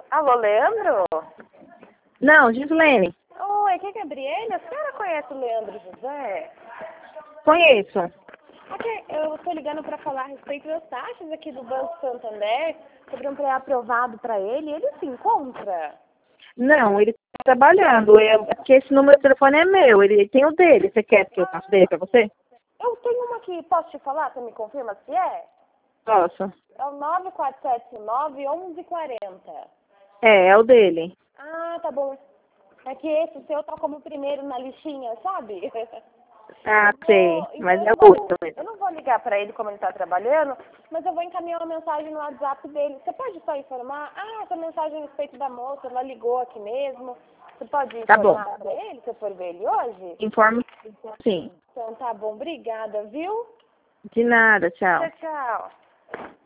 Alô, Leandro? Não, Gislene. Oi, aqui é a Gabriela. A senhora conhece o Leandro José? Conheço. Aqui, eu estou ligando para falar a respeito das taxas aqui do Banco Santander, sobre um pré-aprovado para ele. Ele se encontra? Não, ele está trabalhando. Porque esse número de telefone é meu. Ele tem o dele. Você quer que eu passe dele para você? Eu tenho uma aqui, posso te falar? Você me confirma se é? Posso. É o 9479-1140. É o dele. Ah, tá bom. É que esse seu tá como primeiro na listinha, sabe? Ah, sei. Então Mas é o outro eu mesmo. não vou ligar para ele como ele está trabalhando, mas eu vou encaminhar uma mensagem no WhatsApp dele. Você pode só informar? Ah, essa mensagem a respeito da moça, ela ligou aqui mesmo. Você pode Tá bom. informar para ele, se eu for ver ele hoje? Informo sim. Então tá bom, obrigada, viu? De nada, tchau. Tchau, tchau.